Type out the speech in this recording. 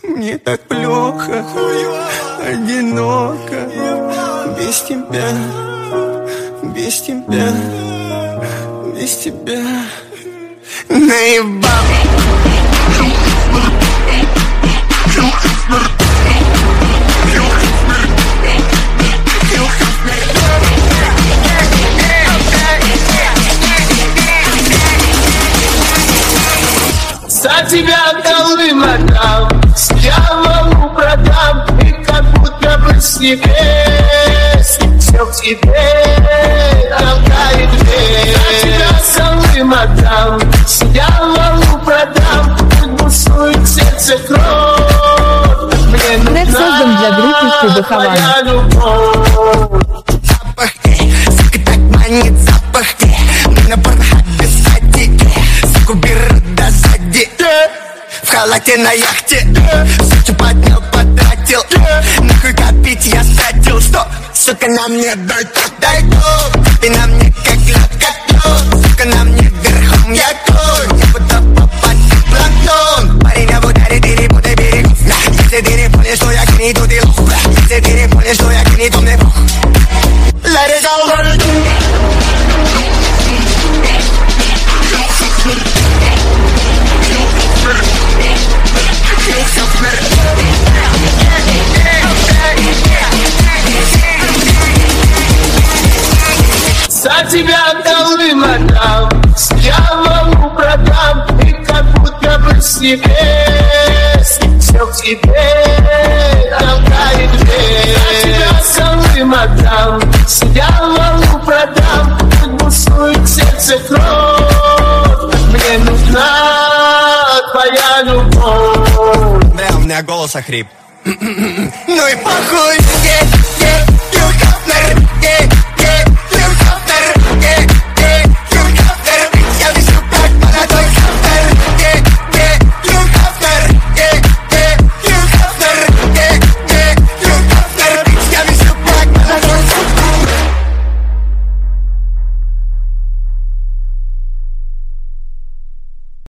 Мне так плохо, одиноко, без тебя, без тебя, без тебя. Наебал. За тебя Колым отдам, дьяволу продам, и как будто бы с небес все к тебе толкает дверь. За тебя Колым отдам, дьяволу продам, пусть бушует сердце кровь. Мне нужна твоя любовь. Запах, сука, так манит запах, мы на пархабе сзади, суку берут до сзади. В халате на яхте, сучу поднял, потратил, нахуй копить я стратил. Что, сука, на мне дай тут, ты на мне как лед котлет, сука, на мне верхом я конь, я будто попасть в планктон. Парень об ударе, ты не буду берегов, если ты не понял, что я гниду, ты лох, если ты не понял, что я гниду, мне пох. Let it go, let it go. За тебя Колым отдам, дьяволу продам, и как будто бы с небес все к тебе толкает дверь. За тебя Колым отдам, дьяволу продам, пусть бушует сердце кровь. Мне нужна твоя любовь. Бля, у меня голос охрип. Ну и похуй.